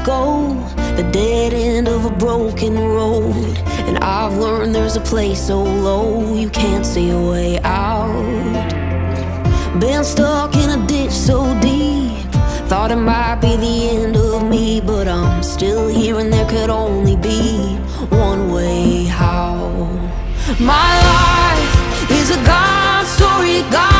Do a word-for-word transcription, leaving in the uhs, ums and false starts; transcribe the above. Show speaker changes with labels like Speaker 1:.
Speaker 1: go, the dead end of a broken road. And I've learned there's a place so low you can't see a way out. Been stuck in a ditch so deep, thought it might be the end of me, but I'm still here and there could only be one way. How? My life is a God story, God